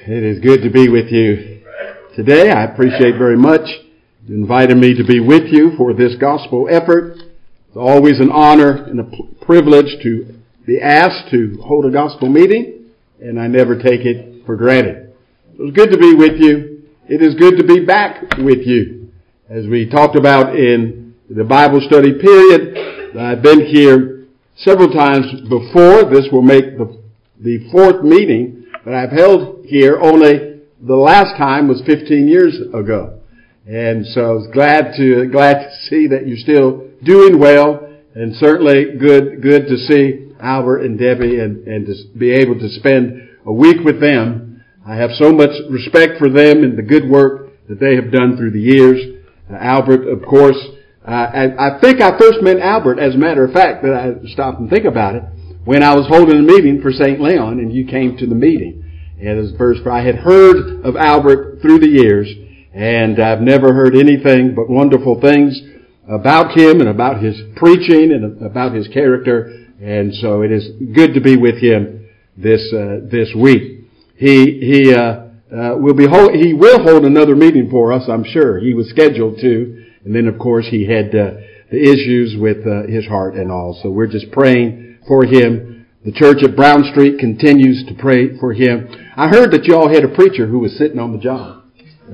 It is good to be with you today. I appreciate very much you inviting me to be with you for this gospel effort. It's always an honor and a privilege to be asked to hold a gospel meeting, and I never take it for granted. It's good to be with you. It is good to be back with you. As we talked about in the Bible study period, I've been here several times before. This will make the fourth meeting that I've held here. Only the last time was 15 years ago. And so I was glad to see that you're still doing well, and certainly good to see Albert and Debbie and to be able to spend a week with them. I have so much respect for them and the good work that they have done through the years. Albert, of course, I think I first met Albert, as a matter of fact, that I stopped and think about it, when I was holding a meeting for St. Leon and you came to the meeting. And as first, I had heard of Albert through the years, and I've never heard anything but wonderful things about him and about his preaching and about his character. And so it is good to be with him this week. He will hold another meeting for us, I'm sure. He was scheduled to, and then of course he had the issues with his heart and all. So we're just praying for him. The church at Brown Street continues to pray for him. I heard that y'all had a preacher who was sitting on the job.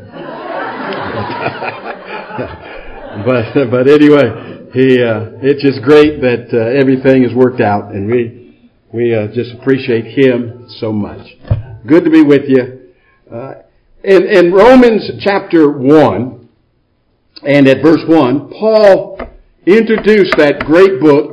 But anyway, it's just great that everything has worked out, and we just appreciate him so much. Good to be with you. In Romans chapter 1 and at verse 1, Paul introduced that great book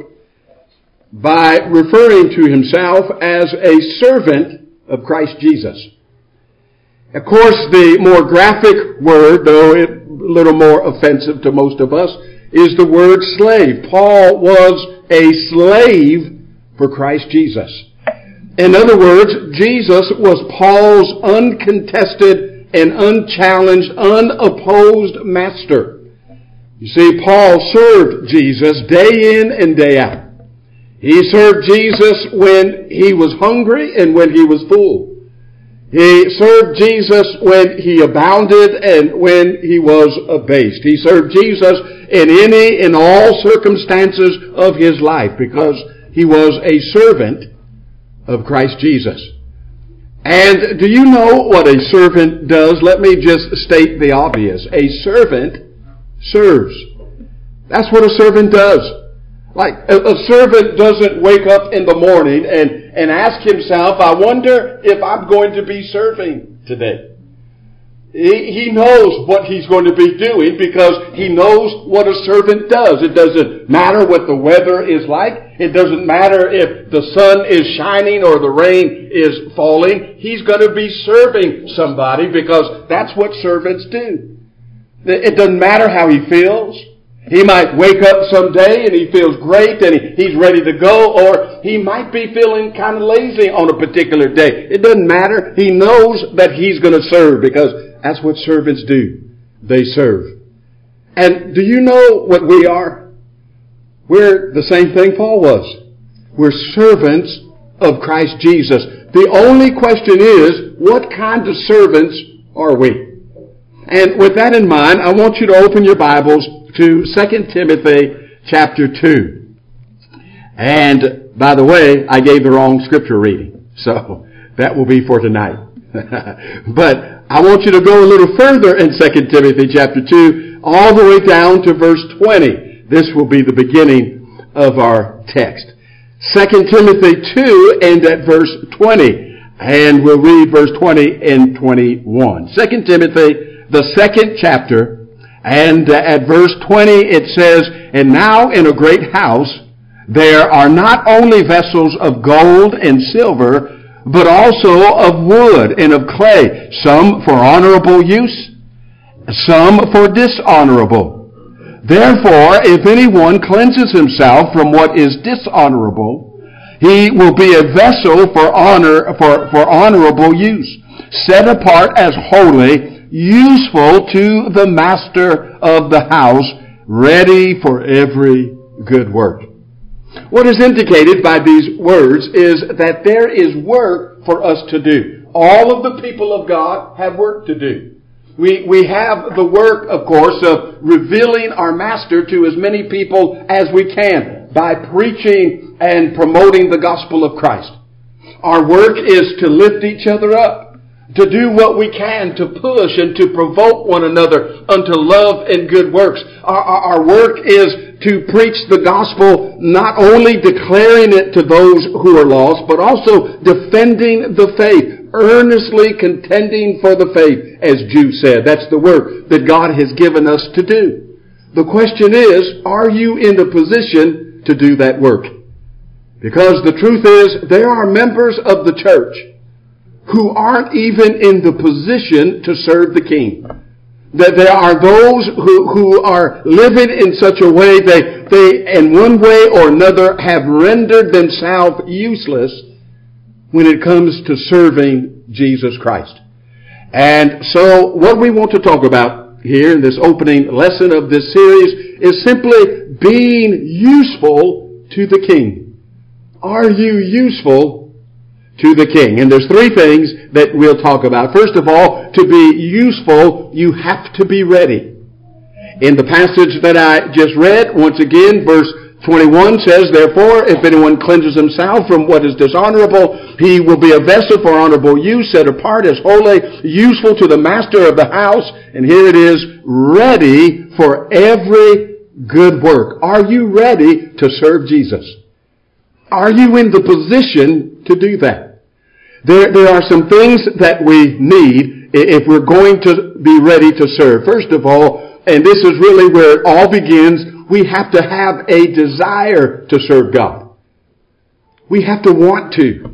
by referring to himself as a servant of Christ Jesus. Of course, the more graphic word, though a little more offensive to most of us, is the word slave. Paul was a slave for Christ Jesus. In other words, Jesus was Paul's uncontested and unchallenged, unopposed master. You see, Paul served Jesus day in and day out. He served Jesus when he was hungry and when he was full. He served Jesus when he abounded and when he was abased. He served Jesus in any and all circumstances of his life because he was a servant of Christ Jesus. And do you know what a servant does? Let me just state the obvious. A servant serves. That's what a servant does. Like, a servant doesn't wake up in the morning and ask himself, I wonder if I'm going to be serving today. He knows what he's going to be doing because he knows what a servant does. It doesn't matter what the weather is like. It doesn't matter if the sun is shining or the rain is falling. He's going to be serving somebody because that's what servants do. It doesn't matter how he feels. He might wake up someday and he feels great and he's ready to go, or he might be feeling kind of lazy on a particular day. It doesn't matter. He knows that he's going to serve because that's what servants do. They serve. And do you know what we are? We're the same thing Paul was. We're servants of Christ Jesus. The only question is, what kind of servants are we? And with that in mind, I want you to open your Bibles to 2 Timothy chapter 2. And by the way, I gave the wrong scripture reading. So that will be for tonight. But I want you to go a little further in 2 Timothy chapter 2, all the way down to verse 20. This will be the beginning of our text. 2 Timothy 2 and at verse 20. And we'll read verse 20 and 21. 2 Timothy, the second chapter, and at verse 20 it says, And now in a great house there are not only vessels of gold and silver, but also of wood and of clay, some for honorable use, some for dishonorable. Therefore, if anyone cleanses himself from what is dishonorable, he will be a vessel for honorable use, set apart as holy, useful to the master of the house, ready for every good work. What is indicated by these words is that there is work for us to do. All of the people of God have work to do. We have the work, of course, of revealing our Master to as many people as we can by preaching and promoting the gospel of Christ. Our work is to lift each other up, to do what we can to push and to provoke one another unto love and good works. Our work is to preach the gospel, not only declaring it to those who are lost, but also defending the faith, earnestly contending for the faith, as Jude said. That's the work that God has given us to do. The question is, are you in the position to do that work? Because the truth is, there are members of the church who aren't even in the position to serve the King. That there are those who are living in such a way they in one way or another have rendered themselves useless when it comes to serving Jesus Christ. And so what we want to talk about here in this opening lesson of this series is simply being useful to the King. Are you useful to the King? And there's three things that we'll talk about. First of all, to be useful, you have to be ready. In the passage that I just read, once again, verse 21 says, "Therefore, if anyone cleanses himself from what is dishonorable, he will be a vessel for honorable use, set apart as holy, useful to the master of the house." And here it is, ready for every good work. Are you ready to serve Jesus? Are you in the position to do that? There are some things that we need if we're going to be ready to serve. First of all, and this is really where it all begins, we have to have a desire to serve God. We have to want to.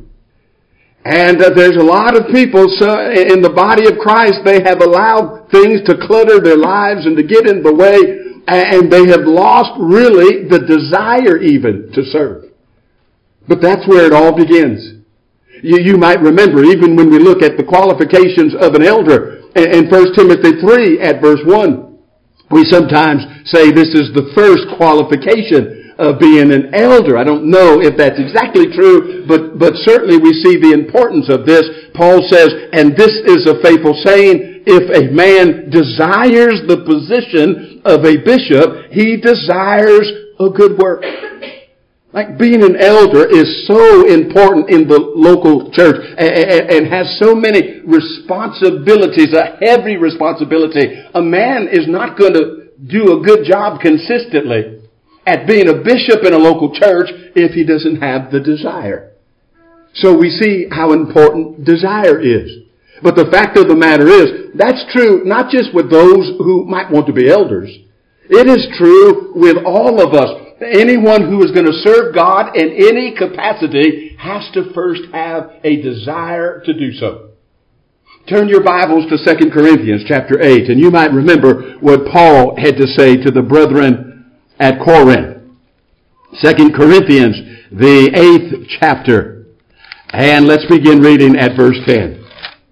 And there's a lot of people in the body of Christ, they have allowed things to clutter their lives and to get in the way, and they have lost really the desire even to serve. But that's where it all begins. You might remember, even when we look at the qualifications of an elder, in 1 Timothy 3 at verse 1, we sometimes say this is the first qualification of being an elder. I don't know if that's exactly true, but certainly we see the importance of this. Paul says, and this is a faithful saying, if a man desires the position of a bishop, he desires a good work. Like being an elder is so important in the local church and has so many responsibilities, a heavy responsibility. A man is not going to do a good job consistently at being a bishop in a local church if he doesn't have the desire. So we see how important desire is. But the fact of the matter is, that's true not just with those who might want to be elders. It is true with all of us. Anyone who is going to serve God in any capacity has to first have a desire to do so. Turn your Bibles to 2 Corinthians chapter 8, and you might remember what Paul had to say to the brethren at Corinth. 2 Corinthians, the 8th chapter, and let's begin reading at verse 10.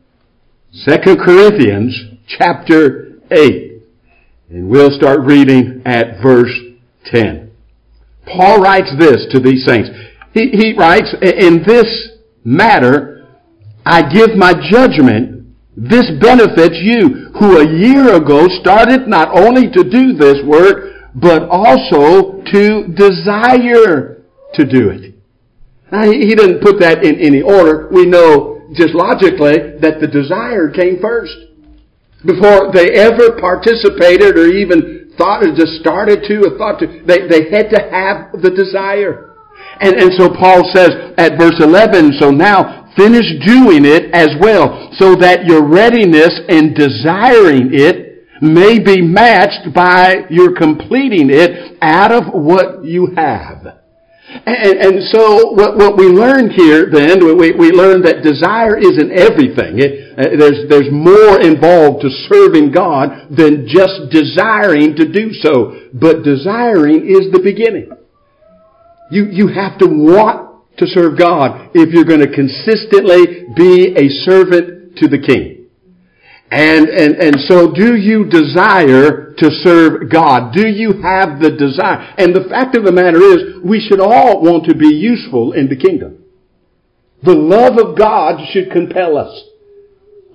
2 Corinthians chapter 8, and we'll start reading at verse 10. Paul writes this to these saints. He writes, in this matter, I give my judgment. This benefits you, who a year ago started not only to do this work, but also to desire to do it. Now, he didn't put that in any order. We know just logically that the desire came first. Before they ever participated or even thought or just started to or thought to, they had to have the desire. And so Paul says at verse 11, so now finish doing it as well, so that your readiness in desiring it may be matched by your completing it out of what you have. And so what we learned here then, we learned that desire isn't everything. There's more involved to serving God than just desiring to do so. But desiring is the beginning. You have to want to serve God if you're going to consistently be a servant to the King. And so do you desire to serve God? Do you have the desire? And the fact of the matter is, we should all want to be useful in the kingdom. The love of God should compel us.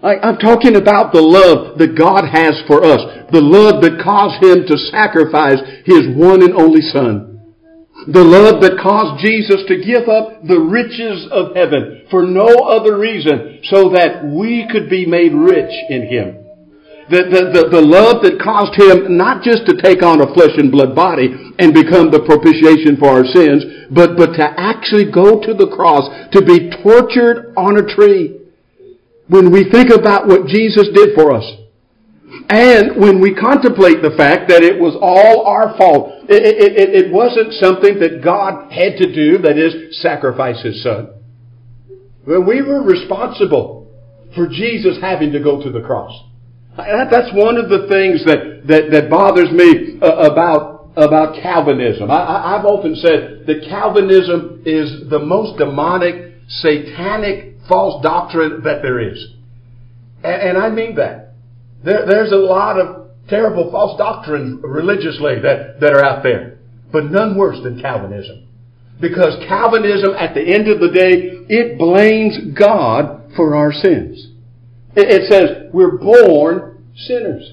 I'm talking about the love that God has for us. The love that caused Him to sacrifice His one and only Son. The love that caused Jesus to give up the riches of heaven for no other reason, so that we could be made rich in Him. The love that caused Him not just to take on a flesh and blood body and become the propitiation for our sins, but to actually go to the cross, to be tortured on a tree. When we think about what Jesus did for us, and when we contemplate the fact that it was all our fault, it wasn't something that God had to do, that is, sacrifice His Son. Well, we were responsible for Jesus having to go to the cross. That's one of the things that bothers me about Calvinism. I've often said that Calvinism is the most demonic, satanic, false doctrine that there is. And I mean that. There's a lot of terrible false doctrines religiously that are out there, but none worse than Calvinism. Because Calvinism, at the end of the day, it blames God for our sins. It says we're born sinners.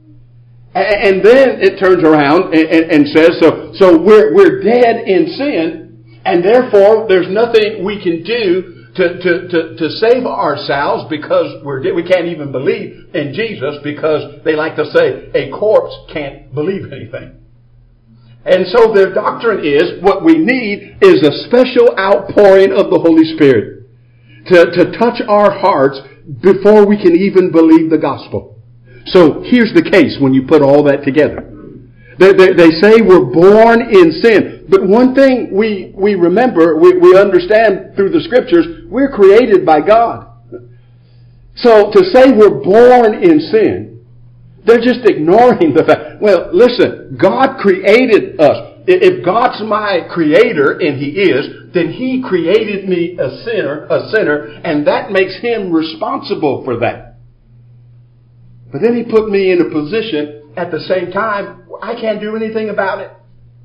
And then it turns around and says, so we're dead in sin, and therefore there's nothing we can do to save ourselves, because we can't even believe in Jesus, because they like to say a corpse can't believe anything. And so their doctrine is what we need is a special outpouring of the Holy Spirit to touch our hearts before we can even believe the gospel. So here's the case when you put all that together. They say we're born in sin. But one thing we remember, we understand through the Scriptures, we're created by God. So to say we're born in sin, they're just ignoring the fact. Well, listen, God created us. If God's my creator, and He is, then He created me a sinner, and that makes Him responsible for that. But then He put me in a position at the same time, I can't do anything about it.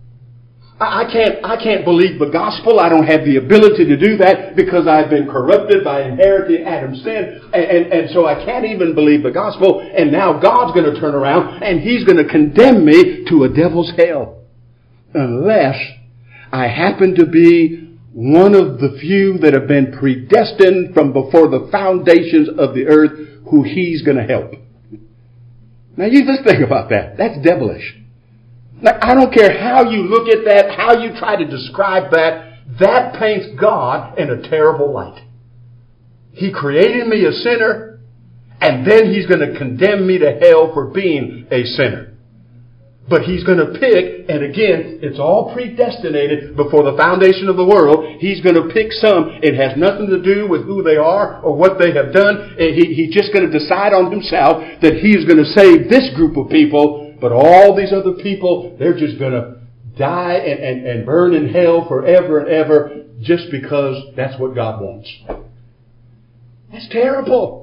I can't believe the gospel. I don't have the ability to do that because I've been corrupted by inheriting Adam's sin. And so I can't even believe the gospel. And now God's going to turn around and He's going to condemn me to a devil's hell. Unless I happen to be one of the few that have been predestined from before the foundations of the earth, who He's going to help. Now you just think about that. That's devilish. Now, I don't care how you look at that, how you try to describe that, that paints God in a terrible light. He created me a sinner, and then He's going to condemn me to hell for being a sinner. But He's going to pick, and again, it's all predestinated before the foundation of the world. He's going to pick some. It has nothing to do with who they are or what they have done. He's just going to decide on Himself that He's going to save this group of people. But all these other people, they're just going to die and burn in hell forever and ever, just because that's what God wants. That's terrible.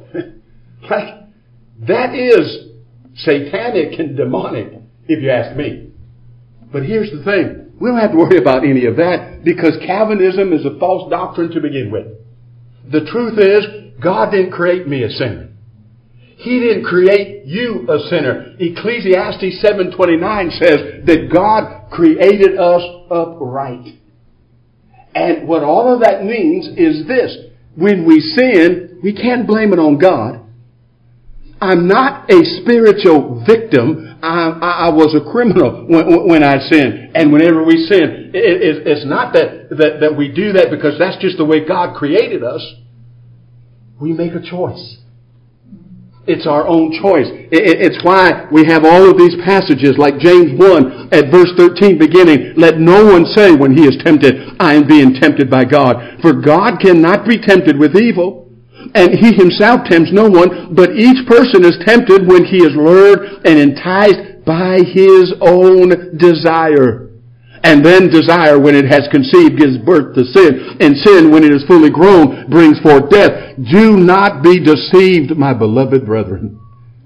That is satanic and demonic, if you ask me. But here's the thing. We don't have to worry about any of that, because Calvinism is a false doctrine to begin with. The truth is, God didn't create me a sinner. He didn't create you a sinner. Ecclesiastes 7:29 says that God created us upright. And what all of that means is this. When we sin, we can't blame it on God. I'm not a spiritual victim. I was a criminal when I sinned. And whenever we sin, it's not that we do that because that's just the way God created us. We make a choice. It's our own choice. It's why we have all of these passages like James 1 at verse 13 beginning. Let no one say when he is tempted, I am being tempted by God. For God cannot be tempted with evil. And He Himself tempts no one. But each person is tempted when he is lured and enticed by his own desire. And then desire, when it has conceived, gives birth to sin. And sin, when it is fully grown, brings forth death. Do not be deceived, my beloved brethren.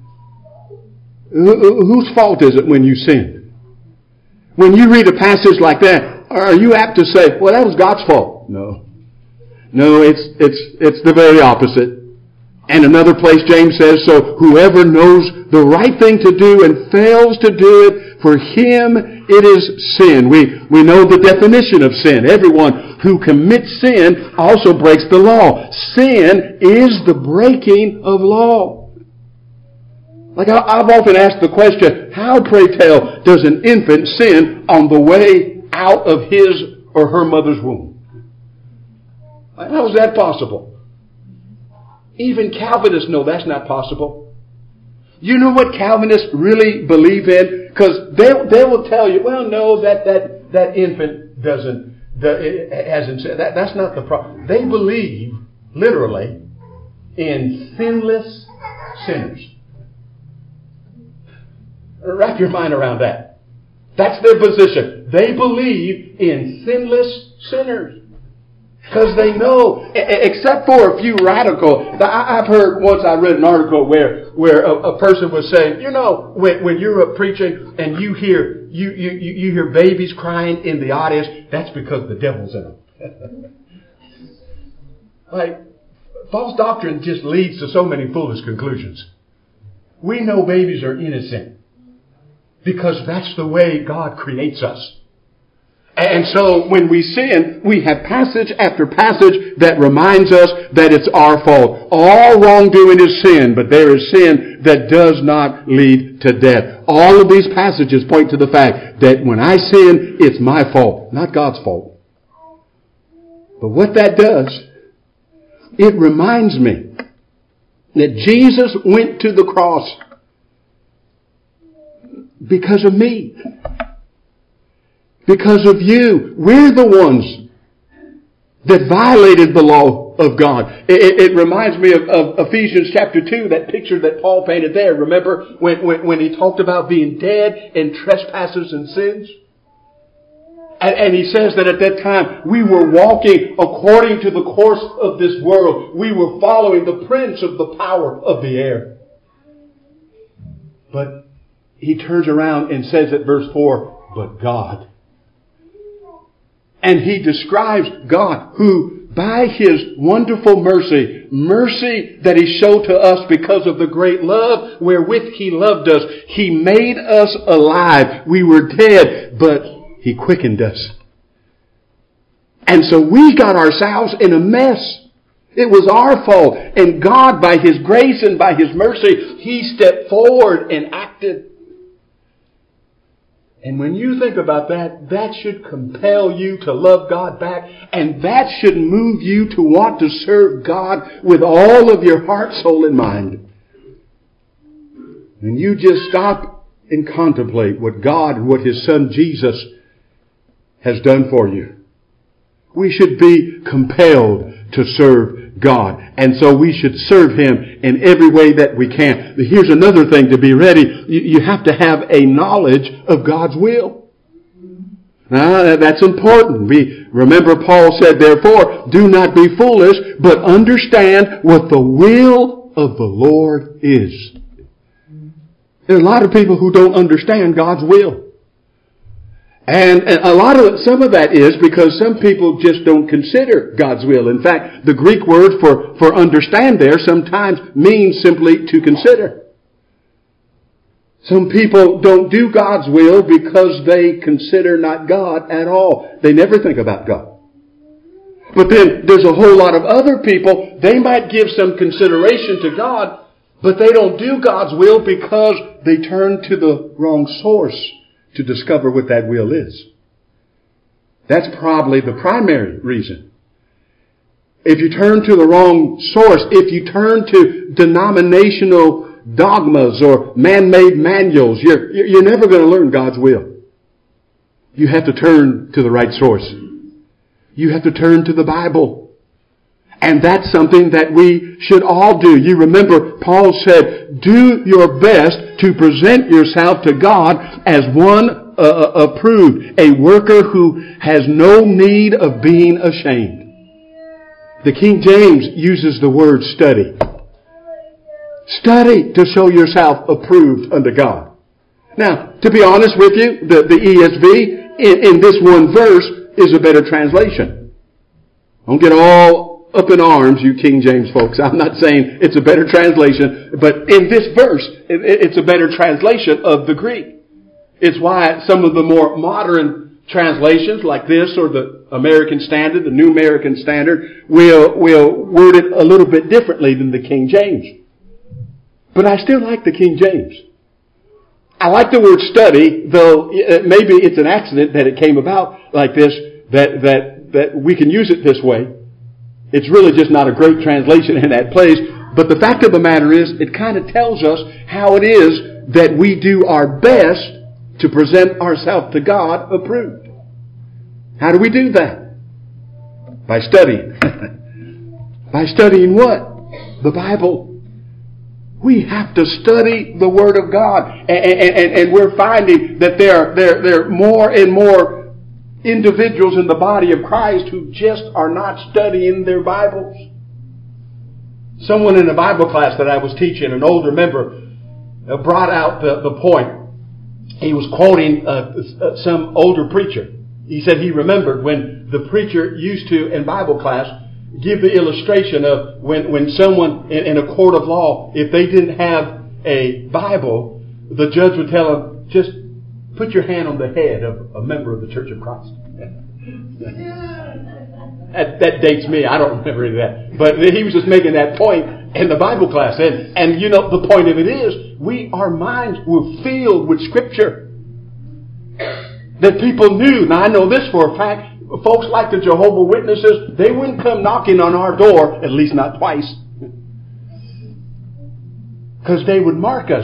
Whose fault is it when you sin? When you read a passage like that, are you apt to say, well, that was God's fault? No. No, it's the very opposite. And another place James says, so whoever knows the right thing to do and fails to do it, for him it is sin. We know the definition of sin. Everyone who commits sin also breaks the law. Sin is the breaking of law. Like I've often asked the question, how, pray tell, does an infant sin on the way out of his or her mother's womb? How is that possible? Even Calvinists know that's not possible. You know what Calvinists really believe in? Because they will tell you, well, no, that infant hasn't said that. That's not the problem. They believe, literally, in sinless sinners. Wrap your mind around that. That's their position. They believe in sinless sinners. Because they know, except for a few radical. I've heard once, I read an article where a person was saying, you know, when you're up preaching and you hear babies crying in the audience, that's because the devil's in them. Like, false doctrine just leads to so many foolish conclusions. We know babies are innocent because that's the way God creates us. And so when we sin, we have passage after passage that reminds us that it's our fault. All wrongdoing is sin, but there is sin that does not lead to death. All of these passages point to the fact that when I sin, it's my fault, not God's fault. But what that does, it reminds me that Jesus went to the cross because of me. Because of you. We're the ones that violated the law of God. It reminds me of Ephesians chapter 2, that picture that Paul painted there. Remember when he talked about being dead in trespasses and sins? And he says that at that time we were walking according to the course of this world. We were following the prince of the power of the air. But he turns around and says at verse 4, but God. And he describes God who, by His wonderful mercy that He showed to us because of the great love wherewith He loved us, He made us alive. We were dead, but He quickened us. And so we got ourselves in a mess. It was our fault. And God, by His grace and by His mercy, He stepped forward and acted. And when you think about that, that should compel you to love God back. And that should move you to want to serve God with all of your heart, soul, and mind. And you just stop and contemplate what God and what His Son Jesus has done for you. We should be compelled to serve God. And so we should serve Him in every way that we can. Here's another thing to be ready. You have to have a knowledge of God's will. Now, that's important. Remember Paul said, therefore, do not be foolish, but understand what the will of the Lord is. There are a lot of people who don't understand God's will. And some of that is because some people just don't consider God's will. In fact, the Greek word for understand there sometimes means simply to consider. Some people don't do God's will because they consider not God at all. They never think about God. But then there's a whole lot of other people, they might give some consideration to God, but they don't do God's will because they turn to the wrong source to discover what that will is. That's probably the primary reason. If you turn to the wrong source, if you turn to denominational dogmas or man-made manuals, you're never going to learn God's will. You have to turn to the right source. You have to turn to the Bible. And that's something that we should all do. You remember Paul said, do your best to present yourself to God as one approved, a worker who has no need of being ashamed. The King James uses the word study. Study to show yourself approved unto God. Now, to be honest with you, the ESV in this one verse is a better translation. Don't get all up in arms, you King James folks. I'm not saying it's a better translation, but in this verse, it's a better translation of the Greek. It's why some of the more modern translations like this or the American Standard, the New American Standard, will word it a little bit differently than the King James. But I still like the King James. I like the word study, though maybe it's an accident that it came about like this, that we can use it this way. It's really just not a great translation in that place. But the fact of the matter is, it kind of tells us how it is that we do our best to present ourselves to God approved. How do we do that? By studying. By studying what? The Bible. We have to study the Word of God. And we're finding that there are more and more individuals in the body of Christ who just are not studying their Bibles. Someone in a Bible class that I was teaching, an older member, brought out the point. He was quoting some older preacher. He said he remembered when the preacher used to, in Bible class, give the illustration of when someone in a court of law, if they didn't have a Bible, the judge would tell them, just put your hand on the head of a member of the Church of Christ. That dates me. I don't remember any of that. But he was just making that point in the Bible class. And you know, the point of it is, our minds were filled with Scripture that people knew. Now I know this for a fact. Folks like the Jehovah's Witnesses, they wouldn't come knocking on our door, at least not twice. Because they would mark us.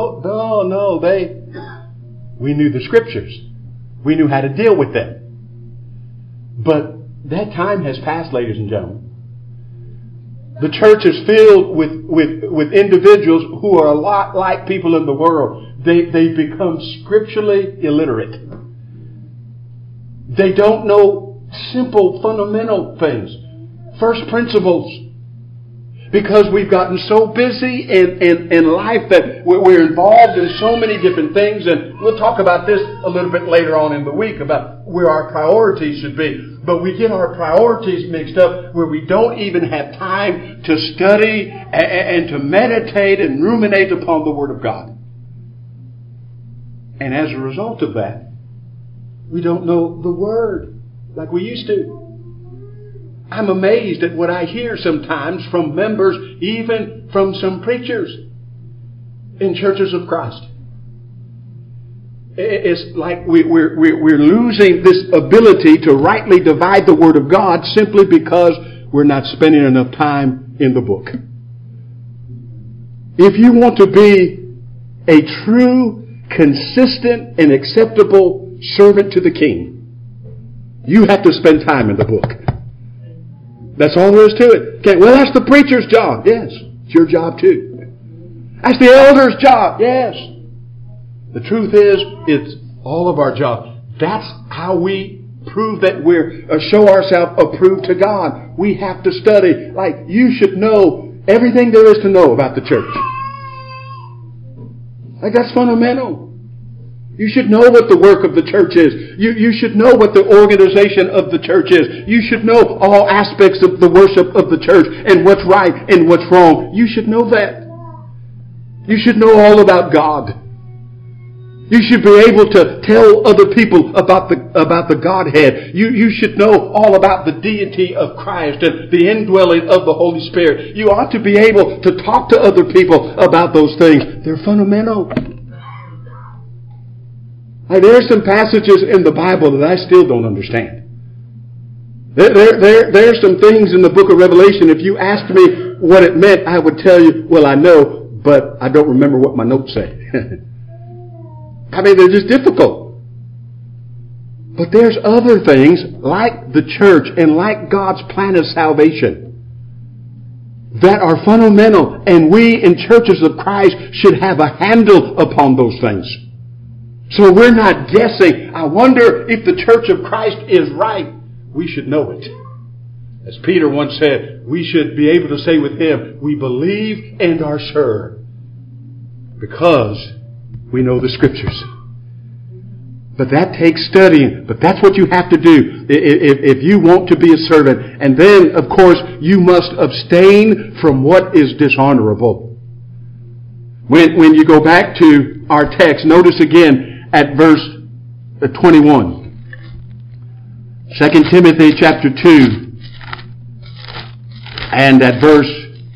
We knew the Scriptures. We knew how to deal with them. But that time has passed, ladies and gentlemen. The church is filled with individuals who are a lot like people in the world. They become scripturally illiterate. They don't know simple, fundamental things. First principles. Because we've gotten so busy in life that we're involved in so many different things. And we'll talk about this a little bit later on in the week about where our priorities should be. But we get our priorities mixed up where we don't even have time to study and to meditate and ruminate upon the Word of God. And as a result of that, we don't know the Word like we used to. I'm amazed at what I hear sometimes from members, even from some preachers in churches of Christ. It's like we're losing this ability to rightly divide the Word of God simply because we're not spending enough time in the book. If you want to be a true, consistent, and acceptable servant to the King, you have to spend time in the book. That's all there is to it. Okay, well, that's the preacher's job. Yes, it's your job too. That's the elder's job. Yes. The truth is, it's all of our job. That's how we prove that show ourselves approved to God. We have to study. Like, you should know everything there is to know about the church. Like, that's fundamental. You should know what the work of the church is. You should know what the organization of the church is. You should know all aspects of the worship of the church and what's right and what's wrong. You should know that. You should know all about God. You should be able to tell other people about the Godhead. You should know all about the deity of Christ and the indwelling of the Holy Spirit. You ought to be able to talk to other people about those things. They're fundamental. There are some passages in the Bible that I still don't understand. There are some things in the book of Revelation, if you asked me what it meant, I would tell you, well, I know, but I don't remember what my notes say. I mean, they're just difficult. But there's other things, like the church and like God's plan of salvation, that are fundamental, and we in churches of Christ should have a handle upon those things. So we're not guessing, I wonder if the church of Christ is right. We should know it. As Peter once said, we should be able to say with him, we believe and are sure because we know the Scriptures. But that takes studying. But that's what you have to do if you want to be a servant. And then, of course, you must abstain from what is dishonorable. When you go back to our text, notice again at verse 21. 2 Timothy chapter 2 and at verse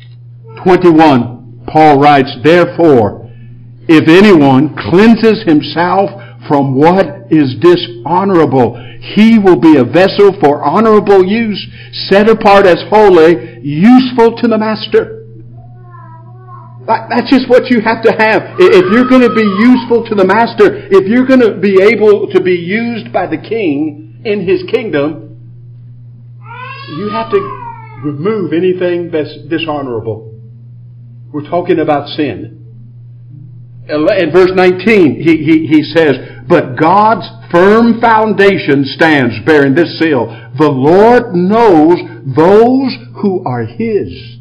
21, Paul writes, "Therefore, if anyone cleanses himself from what is dishonorable, he will be a vessel for honorable use, set apart as holy, useful to the master." That's just what you have to have. If you're going to be useful to the master, if you're going to be able to be used by the king in his kingdom, you have to remove anything that's dishonorable. We're talking about sin. In verse 19, he says, "But God's firm foundation stands, bearing this seal: the Lord knows those who are His."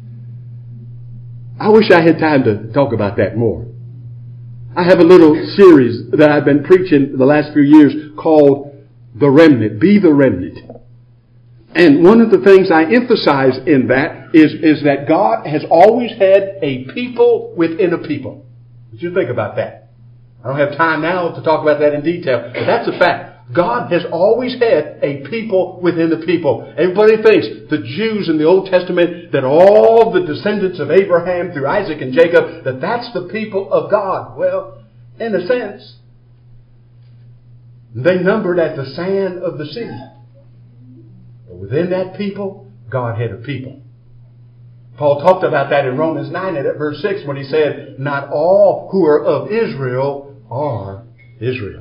I wish I had time to talk about that more. I have a little series that I've been preaching the last few years called The Remnant. Be the Remnant. And one of the things I emphasize in that is that God has always had a people within a people. What you think about that? I don't have time now to talk about that in detail, but that's a fact. God has always had a people within the people. Everybody thinks the Jews in the Old Testament, that all the descendants of Abraham through Isaac and Jacob, that's the people of God. Well, in a sense, they numbered as the sand of the sea. But within that people, God had a people. Paul talked about that in Romans 9 and at verse 6 when he said, "Not all who are of Israel are Israel."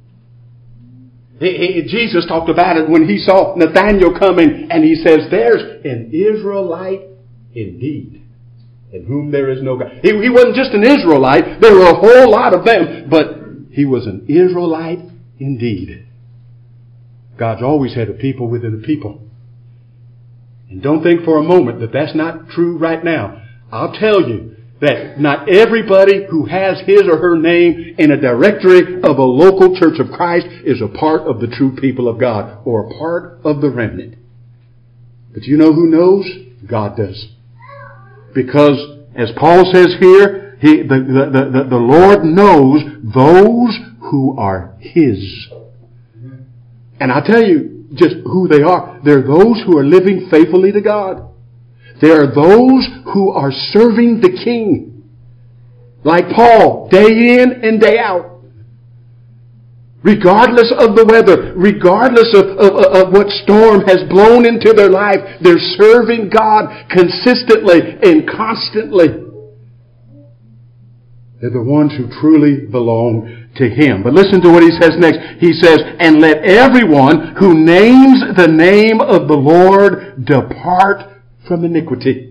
Jesus talked about it when he saw Nathanael coming, and he says, "There's an Israelite indeed, in whom there is no God." He wasn't just an Israelite. There were a whole lot of them, but he was an Israelite indeed. God's always had a people within a people. And don't think for a moment that that's not true right now. I'll tell you that not everybody who has his or her name in a directory of a local church of Christ is a part of the true people of God or a part of the remnant. But you know who knows? God does. Because as Paul says here, the Lord knows those who are His. And I'll tell you just who they are. They're those who are living faithfully to God. They are those who are serving the King. Like Paul, day in and day out. Regardless of the weather, regardless of what storm has blown into their life, they're serving God consistently and constantly. They're the ones who truly belong to Him. But listen to what he says next. He says, "And let everyone who names the name of the Lord depart from iniquity."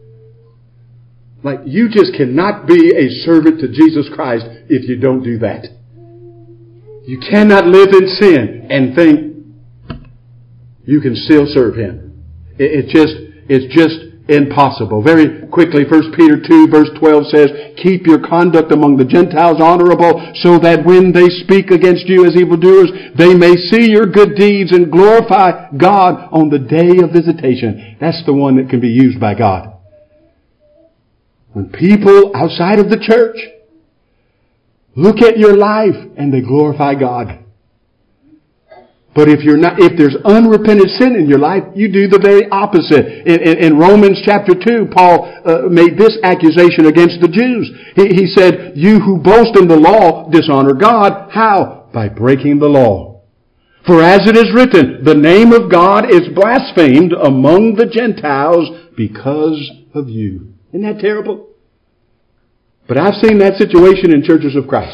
Like, you just cannot be a servant to Jesus Christ if you don't do that. You cannot live in sin and think you can still serve Him. It's just impossible. Very quickly, 1 Peter 2 verse 12 says, "Keep your conduct among the Gentiles honorable, so that when they speak against you as evildoers, they may see your good deeds and glorify God on the day of visitation." That's the one that can be used by God. When people outside of the church look at your life and they glorify God. But if there's unrepented sin in your life, you do the very opposite. In Romans chapter 2, Paul made this accusation against the Jews. He said, "You who boast in the law dishonor God." How? By breaking the law. "For as it is written, the name of God is blasphemed among the Gentiles because of you." Isn't that terrible? But I've seen that situation in churches of Christ.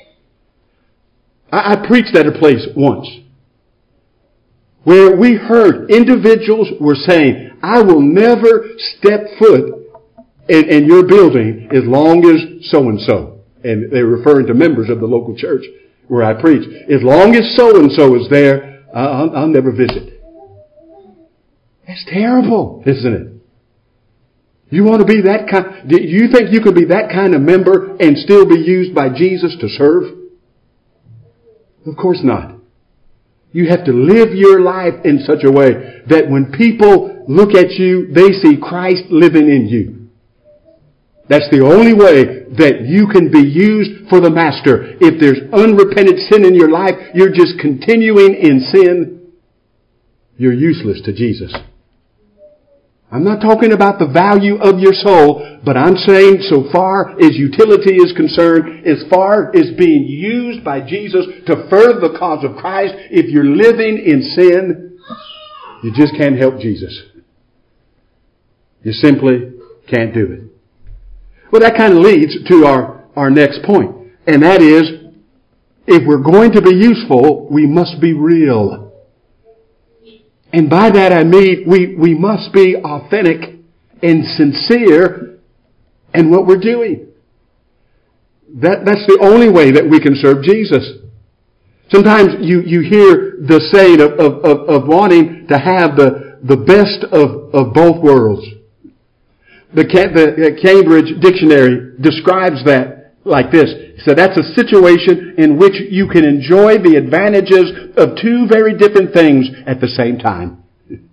I preached at a place once where we heard individuals were saying, "I will never step foot in your building as long as so-and-so." And they're referring to members of the local church where I preach. "As long as so-and-so is there, I'll never visit." That's terrible, isn't it? You want to be that kind? Do you think you could be that kind of member and still be used by Jesus to serve? Of course not. You have to live your life in such a way that when people look at you, they see Christ living in you. That's the only way that you can be used for the Master. If there's unrepented sin in your life, you're just continuing in sin, you're useless to Jesus. I'm not talking about the value of your soul, but I'm saying so far as utility is concerned, as far as being used by Jesus to further the cause of Christ, if you're living in sin, you just can't help Jesus. You simply can't do it. Well, that kind of leads to our next point. And that is, if we're going to be useful, we must be real. And by that I mean we must be authentic and sincere in what we're doing. That's the only way that we can serve Jesus. Sometimes you hear the saying of wanting to have the best of both worlds. The Cambridge Dictionary describes that like this. So that's a situation in which you can enjoy the advantages of two very different things at the same time.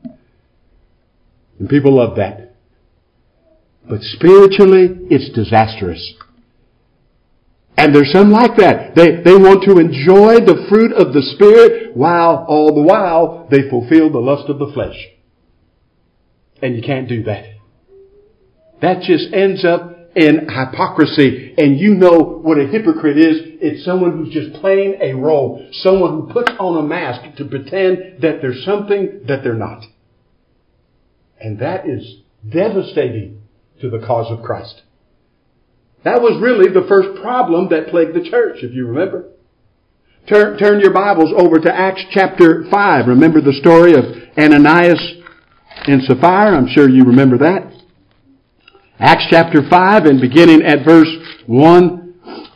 And people love that. But spiritually, it's disastrous. And there's some like that. They want to enjoy the fruit of the Spirit while all the while they fulfill the lust of the flesh. And you can't do that. That just ends up in hypocrisy. And you know what a hypocrite is. It's someone who's just playing a role. Someone who puts on a mask to pretend that there's something that they're not. And that is devastating to the cause of Christ. That was really the first problem that plagued the church, if you remember. Turn your Bibles over to Acts chapter 5. Remember the story of Ananias and Sapphira? I'm sure you remember that. Acts chapter 5 and beginning at verse 1.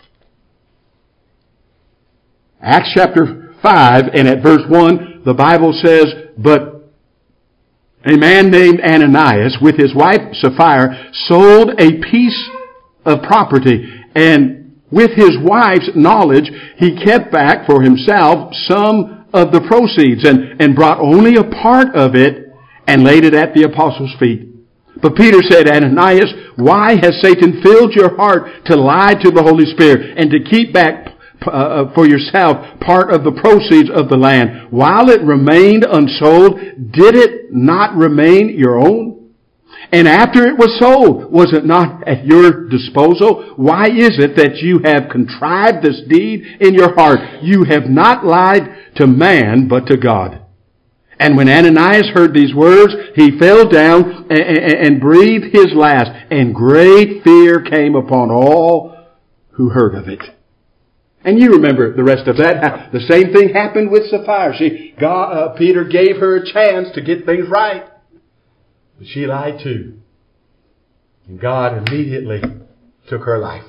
Acts chapter 5 and at verse 1, the Bible says, "But a man named Ananias with his wife Sapphira sold a piece of property, and with his wife's knowledge he kept back for himself some of the proceeds and brought only a part of it and laid it at the apostles' feet. But Peter said, Ananias, why has Satan filled your heart to lie to the Holy Spirit and to keep back for yourself part of the proceeds of the land? While it remained unsold, did it not remain your own? And after it was sold, was it not at your disposal? Why is it that you have contrived this deed in your heart? You have not lied to man, but to God." And when Ananias heard these words, he fell down and breathed his last, and great fear came upon all who heard of it. And you remember the rest of that. The same thing happened with Sapphira. Peter gave her a chance to get things right. But she lied too. And God immediately took her life.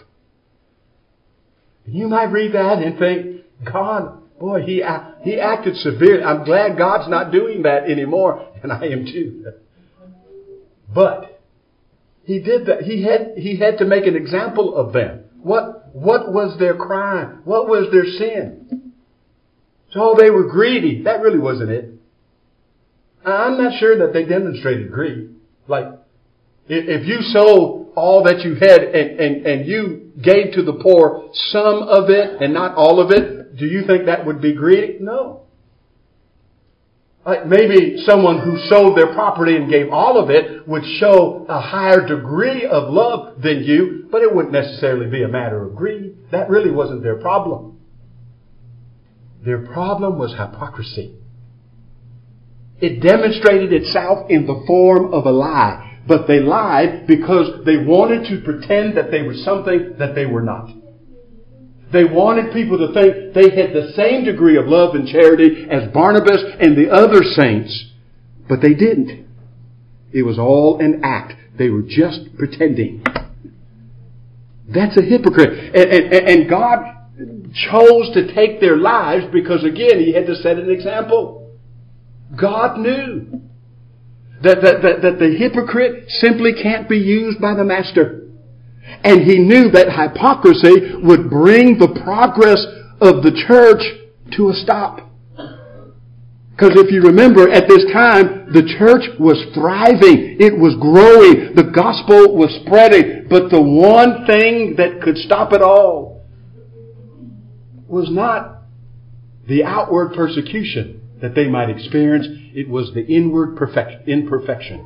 You might read that and think, God, boy, he acted severely. I'm glad God's not doing that anymore. And I am too. But he did that. He had to make an example of them. What was their crime? What was their sin? So they were greedy. That really wasn't it. I'm not sure that they demonstrated greed. Like, if you sold all that you had and you gave to the poor some of it and not all of it, do you think that would be greedy? No. Like maybe someone who sold their property and gave all of it would show a higher degree of love than you, but it wouldn't necessarily be a matter of greed. That really wasn't their problem. Their problem was hypocrisy. It demonstrated itself in the form of a lie. But they lied because they wanted to pretend that they were something that they were not. They wanted people to think they had the same degree of love and charity as Barnabas and the other saints. But they didn't. It was all an act. They were just pretending. That's a hypocrite. And God chose to take their lives because, again, He had to set an example. God knew that the hypocrite simply can't be used by the Master. And He knew that hypocrisy would bring the progress of the church to a stop. Because if you remember, at this time, the church was thriving. It was growing. The gospel was spreading. But the one thing that could stop it all was not the outward persecution that they might experience. It was the inward imperfection.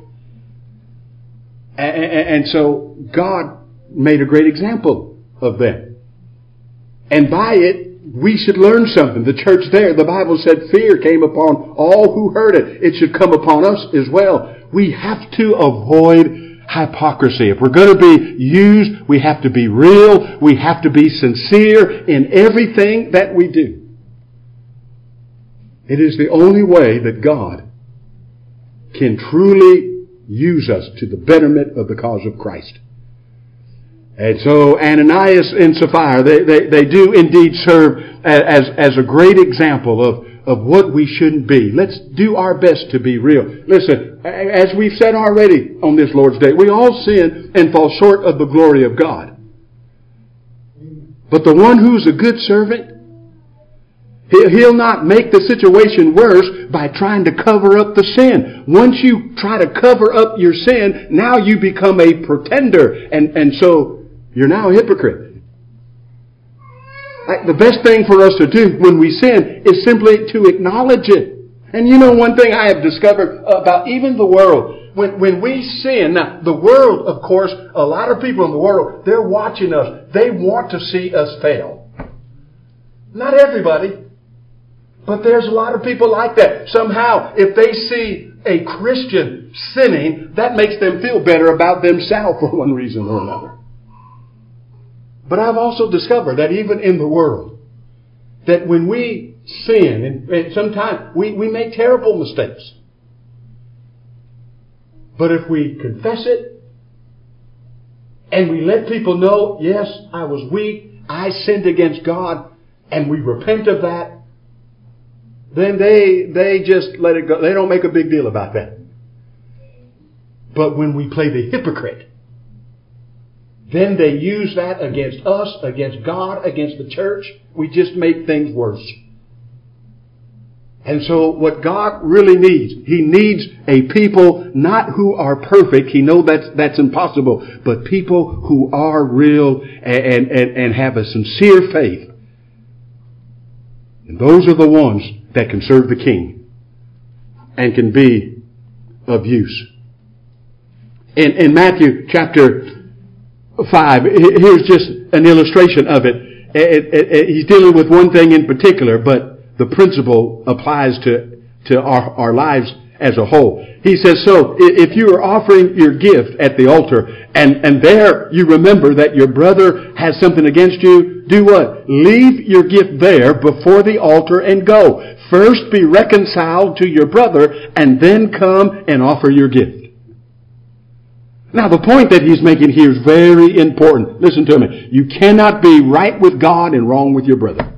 And so God made a great example of them. And by it, we should learn something. The church there, the Bible said fear came upon all who heard it. It should come upon us as well. We have to avoid hypocrisy. If we're going to be used, we have to be real. We have to be sincere in everything that we do. It is the only way that God can truly use us to the betterment of the cause of Christ. And so Ananias and Sapphira, they do indeed serve as a great example of what we shouldn't be. Let's do our best to be real. Listen, as we've said already on this Lord's Day, we all sin and fall short of the glory of God. But the one who's a good servant, He'll not make the situation worse by trying to cover up the sin. Once you try to cover up your sin, now you become a pretender. And so you're now a hypocrite. The best thing for us to do when we sin is simply to acknowledge it. And you know one thing I have discovered about even the world. When we sin, now the world, of course, a lot of people in the world, they're watching us. They want to see us fail. Not everybody. But there's a lot of people like that. Somehow, if they see a Christian sinning, that makes them feel better about themselves for one reason or another. But I've also discovered that even in the world, that when we sin, and sometimes we make terrible mistakes. But if we confess it, and we let people know, yes, I was weak, I sinned against God, and we repent of that, then they just let it go. They don't make a big deal about that. But when we play the hypocrite, then they use that against us, against God, against the church. We just make things worse. And so what God really needs, He needs a people not who are perfect. He knows that's impossible, but people who are real and have a sincere faith. And those are the ones that can serve the King and can be of use. In Matthew chapter 5, here's just an illustration of it. He's dealing with one thing in particular, but the principle applies to our lives as a whole. He says, so if you are offering your gift at the altar and there you remember that your brother has something against you, do what? Leave your gift there before the altar and go. First be reconciled to your brother and then come and offer your gift. Now the point that he's making here is very important. Listen to me. You cannot be right with God and wrong with your brother.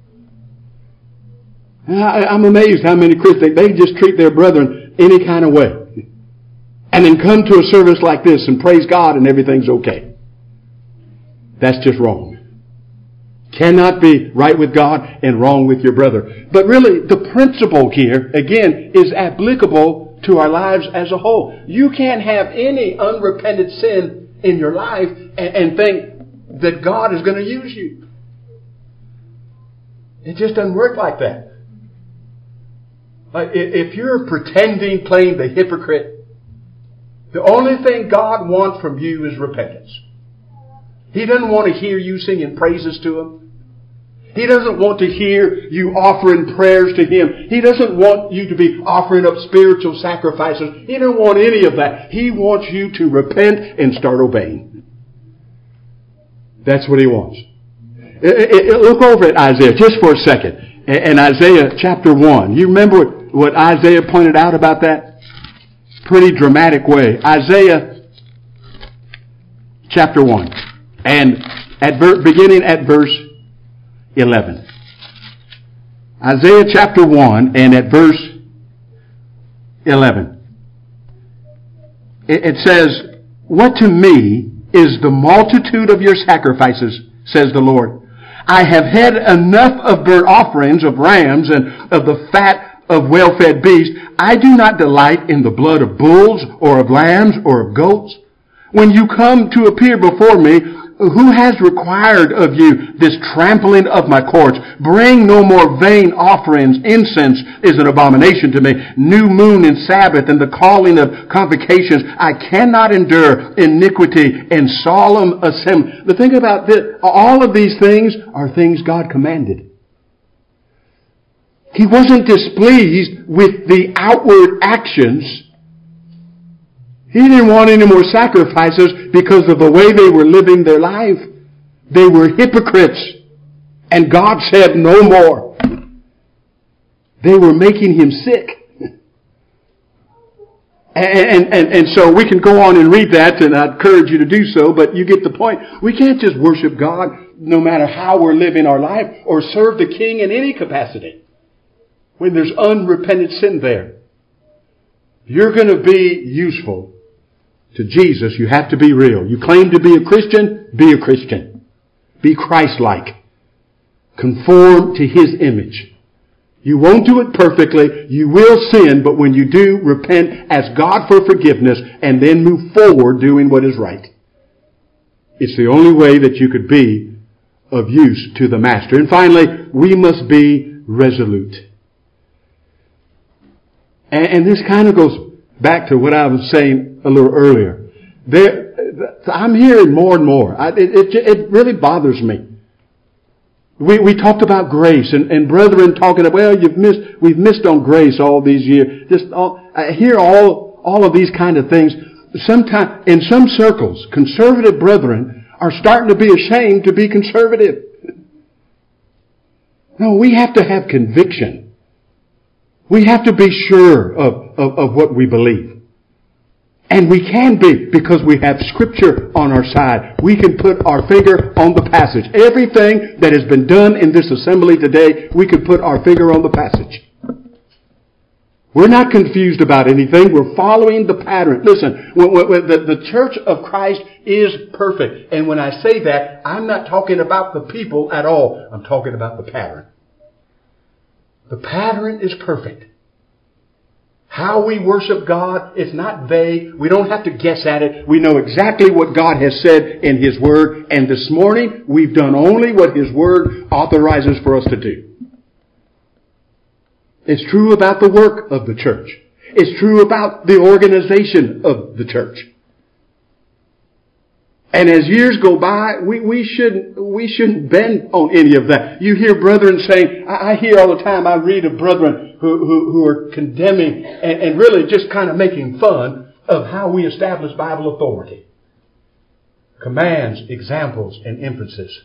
I'm amazed how many Christians, they just treat their brethren any kind of way. And then come to a service like this and praise God and everything's okay. That's just wrong. Cannot be right with God and wrong with your brother. But really, the principle here, again, is applicable to our lives as a whole. You can't have any unrepented sin in your life and think that God is going to use you. It just doesn't work like that. If you're pretending, playing the hypocrite, the only thing God wants from you is repentance. He doesn't want to hear you singing praises to Him. He doesn't want to hear you offering prayers to Him. He doesn't want you to be offering up spiritual sacrifices. He doesn't want any of that. He wants you to repent and start obeying. That's what He wants. Look over at Isaiah just for a second. In Isaiah chapter 1. You remember what Isaiah pointed out about that? Pretty dramatic way. Isaiah chapter 1. And beginning at verse 11. Isaiah chapter 1 and at verse 11. It says, "What to me is the multitude of your sacrifices, says the Lord. I have had enough of burnt offerings of rams and of the fat of well-fed beasts. I do not delight in the blood of bulls or of lambs or of goats. When you come to appear before me, who has required of you this trampling of my courts? Bring no more vain offerings. Incense is an abomination to me. New moon and Sabbath and the calling of convocations. I cannot endure iniquity and solemn assembly. The thing about this, all of these things are things God commanded. He wasn't displeased with the outward actions. He didn't want any more sacrifices because of the way they were living their life. They were hypocrites. And God said no more. They were making him sick. And so we can go on and read that, and I encourage you to do so, but you get the point. We can't just worship God no matter how we're living our life or serve the King in any capacity when there's unrepentant sin there. If you're going to be useful to Jesus, you have to be real. You claim to be a Christian, be a Christian. Be Christ-like. Conform to His image. You won't do it perfectly. You will sin, but when you do, repent, ask God for forgiveness, and then move forward doing what is right. It's the only way that you could be of use to the Master. And finally, we must be resolute. And this kind of goes back to what I was saying a little earlier. I'm hearing more and more. It really bothers me. We talked about grace and brethren talking about, well, we've missed on grace all these years. I hear all of these kind of things. Sometimes, in some circles, conservative brethren are starting to be ashamed to be conservative. No, we have to have conviction. We have to be sure of what we believe. And we can be, because we have Scripture on our side. We can put our finger on the passage. Everything that has been done in this assembly today, we can put our finger on the passage. We're not confused about anything. We're following the pattern. Listen, the Church of Christ is perfect. And when I say that, I'm not talking about the people at all. I'm talking about the pattern. The pattern is perfect. How we worship God is not vague. We don't have to guess at it. We know exactly what God has said in His Word. And this morning, we've done only what His Word authorizes for us to do. It's true about the work of the church. It's true about the organization of the church. And as years go by, we shouldn't bend on any of that. You hear brethren saying, I hear all the time, I read of brethren who are condemning and really just kind of making fun of how we establish Bible authority. Commands, examples, and inferences.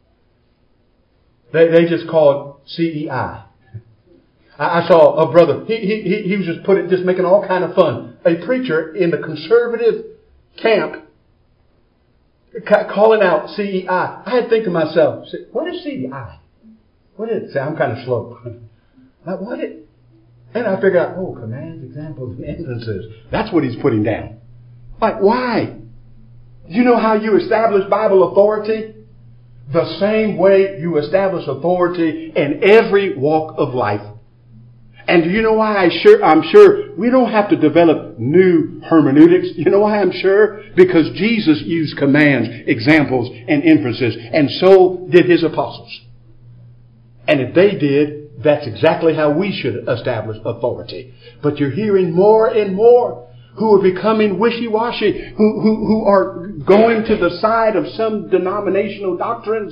They just call it CEI. I saw a brother, he was just making all kind of fun. A preacher in the conservative camp calling out CEI. I had to think to myself, what is CEI? What is it? See, I'm kind of slow. What is it? And I figured out, commands, examples, and instances. That's what he's putting down. Like, why? Do you know how you establish Bible authority? The same way you establish authority in every walk of life. And do you know why I'm sure we don't have to develop new hermeneutics? You know why I'm sure? Because Jesus used commands, examples, and inferences. And so did His apostles. And if they did, that's exactly how we should establish authority. But you're hearing more and more who are becoming wishy-washy, who are going to the side of some denominational doctrines.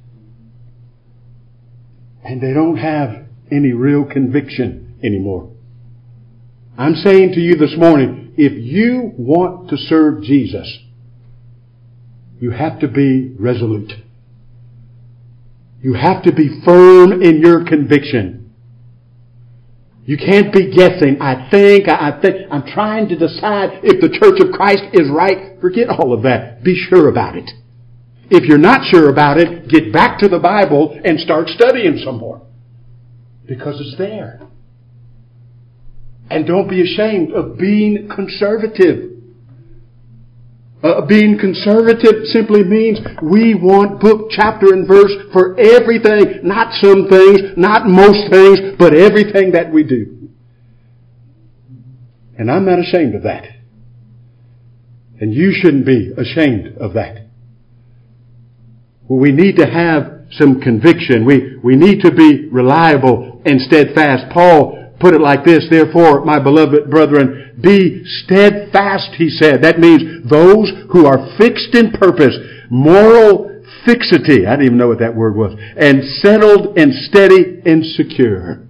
And they don't have any real conviction anymore. I'm saying to you this morning, if you want to serve Jesus, you have to be resolute. You have to be firm in your conviction. You can't be guessing. I think, I'm trying to decide if the Church of Christ is right. Forget all of that. Be sure about it. If you're not sure about it, get back to the Bible and start studying some more. Because it's there. And don't be ashamed of being conservative. Being conservative simply means we want book, chapter, and verse for everything, not some things, not most things, but everything that we do. And I'm not ashamed of that. And you shouldn't be ashamed of that. Well, we need to have some conviction. We need to be reliable and steadfast. Paul put it like this: therefore, my beloved brethren, be steadfast, he said. That means those who are fixed in purpose, moral fixity. I didn't even know what that word was. And settled and steady and secure.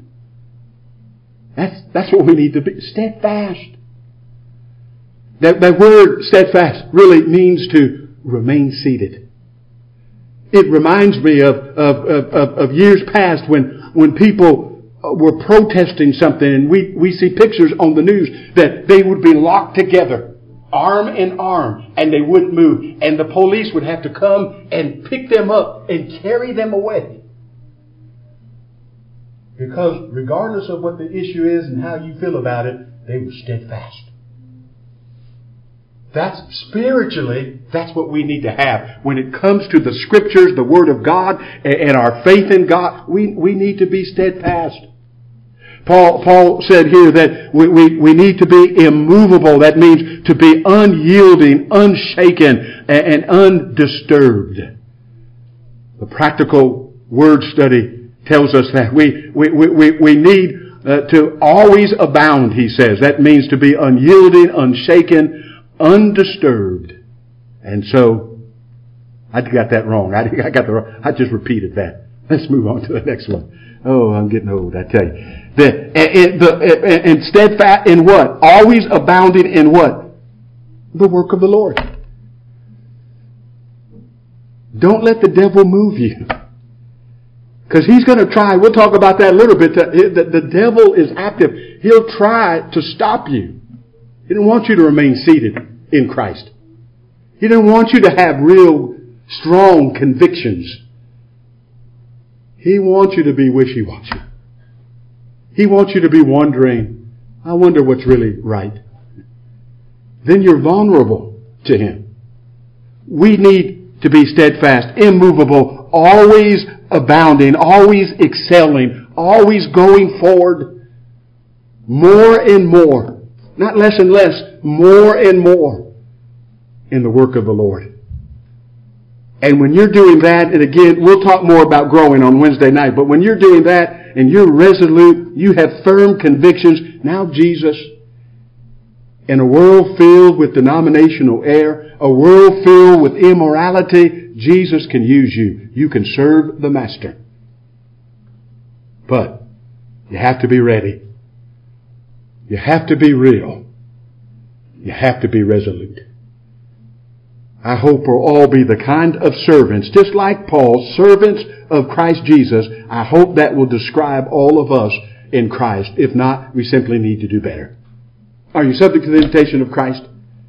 That's what we need to be. Steadfast. That word steadfast really means to remain seated. It reminds me of years past when people were protesting something, and we see pictures on the news that they would be locked together, arm in arm, and they wouldn't move. And the police would have to come and pick them up and carry them away. Because regardless of what the issue is and how you feel about it, they were steadfast. That's what we need to have. When it comes to the Scriptures, the Word of God, and our faith in God, we need to be steadfast. Paul said here that we need to be immovable. That means to be unyielding, unshaken, and undisturbed. The practical word study tells us that we need to always abound, he says. That means to be unyielding, unshaken, undisturbed. And so, I got that wrong. I just repeated that. Let's move on to the next one. Oh, I'm getting old, I tell you. And steadfast in what? Always abounding in what? The work of the Lord. Don't let the devil move you. Because he's going to try. We'll talk about that a little bit. The devil is active. He'll try to stop you. He didn't want you to remain seated in Christ. He didn't want you to have real strong convictions. He wants you to be wishy-washy. He wants you to be wondering, I wonder what's really right. Then you're vulnerable to him. We need to be steadfast, immovable, always abounding, always excelling, always going forward, more and more. Not less and less, more and more in the work of the Lord. And when you're doing that, and again, we'll talk more about growing on Wednesday night, but when you're doing that and you're resolute, you have firm convictions, now Jesus, in a world filled with denominational error, a world filled with immorality, Jesus can use you. You can serve the Master. But you have to be ready. You have to be real. You have to be resolute. I hope we'll all be the kind of servants, just like Paul, servants of Christ Jesus. I hope that will describe all of us in Christ. If not, we simply need to do better. Are you subject to the invitation of Christ?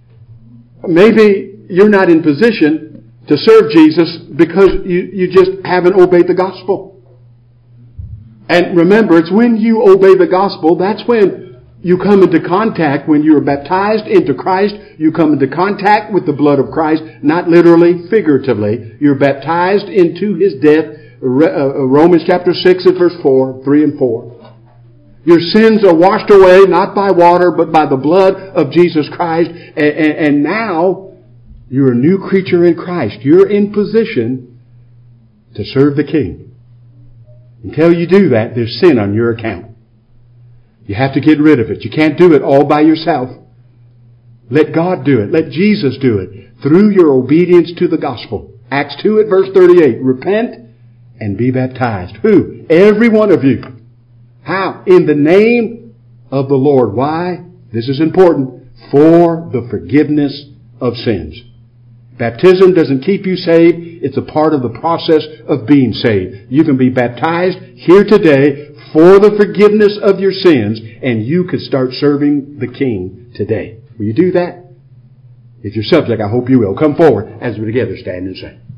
Maybe you're not in position to serve Jesus because you just haven't obeyed the gospel. And remember, it's when you obey the gospel, that's when you come into contact, when you are baptized into Christ, you come into contact with the blood of Christ, not literally, figuratively. You're baptized into His death, Romans chapter 6 and verse 4, 3 and 4. Your sins are washed away, not by water, but by the blood of Jesus Christ. And now, you're a new creature in Christ. You're in position to serve the King. Until you do that, there's sin on your account. You have to get rid of it. You can't do it all by yourself. Let God do it. Let Jesus do it through your obedience to the gospel. Acts 2 at verse 38. Repent and be baptized. Who? Every one of you. How? In the name of the Lord. Why? This is important. For the forgiveness of sins. Baptism doesn't keep you saved. It's a part of the process of being saved. You can be baptized here today for the forgiveness of your sins, and you could start serving the King today. Will you do that? If you're subject, I hope you will. Come forward as we together stand and sing.